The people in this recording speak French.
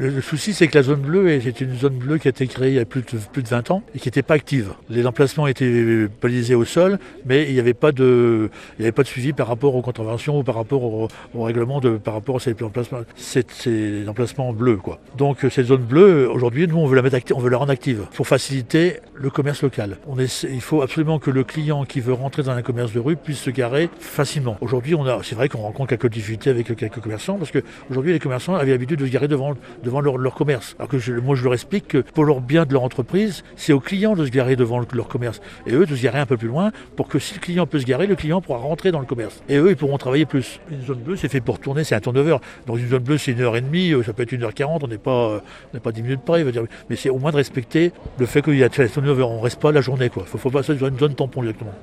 Le souci, c'est que la zone bleue, c'est une zone bleue qui a été créée il y a plus de 20 ans et qui n'était pas active. Les emplacements étaient balisés au sol, mais il n'y avait pas de suivi par rapport aux contraventions ou par rapport au règlement par rapport à ces emplacements bleus, quoi. Donc cette zone bleue, aujourd'hui, nous, on veut la mettre active, on veut la rendre active pour faciliter le commerce local. Il faut absolument que le client qui veut rentrer dans un commerce de rue puisse se garer facilement. Aujourd'hui, c'est vrai qu'on rencontre quelques difficultés avec quelques commerçants parce qu'aujourd'hui, les commerçants avaient l'habitude de se garer devant leur commerce. Alors que moi, je leur explique que pour leur bien de leur entreprise, c'est aux clients de se garer devant leur commerce. Et eux, de se garer un peu plus loin pour que si le client peut se garer, le client pourra rentrer dans le commerce. Et eux, ils pourront travailler plus. Une zone bleue, c'est fait pour tourner, c'est un turnover. Dans une zone bleue, c'est 1h30, ça peut être 1h40, on n'est pas 10 minutes près, mais c'est au moins de respecter le fait qu'il y a un turnover, on ne reste pas la journée, quoi. Faut pas se faire une zone tampon directement.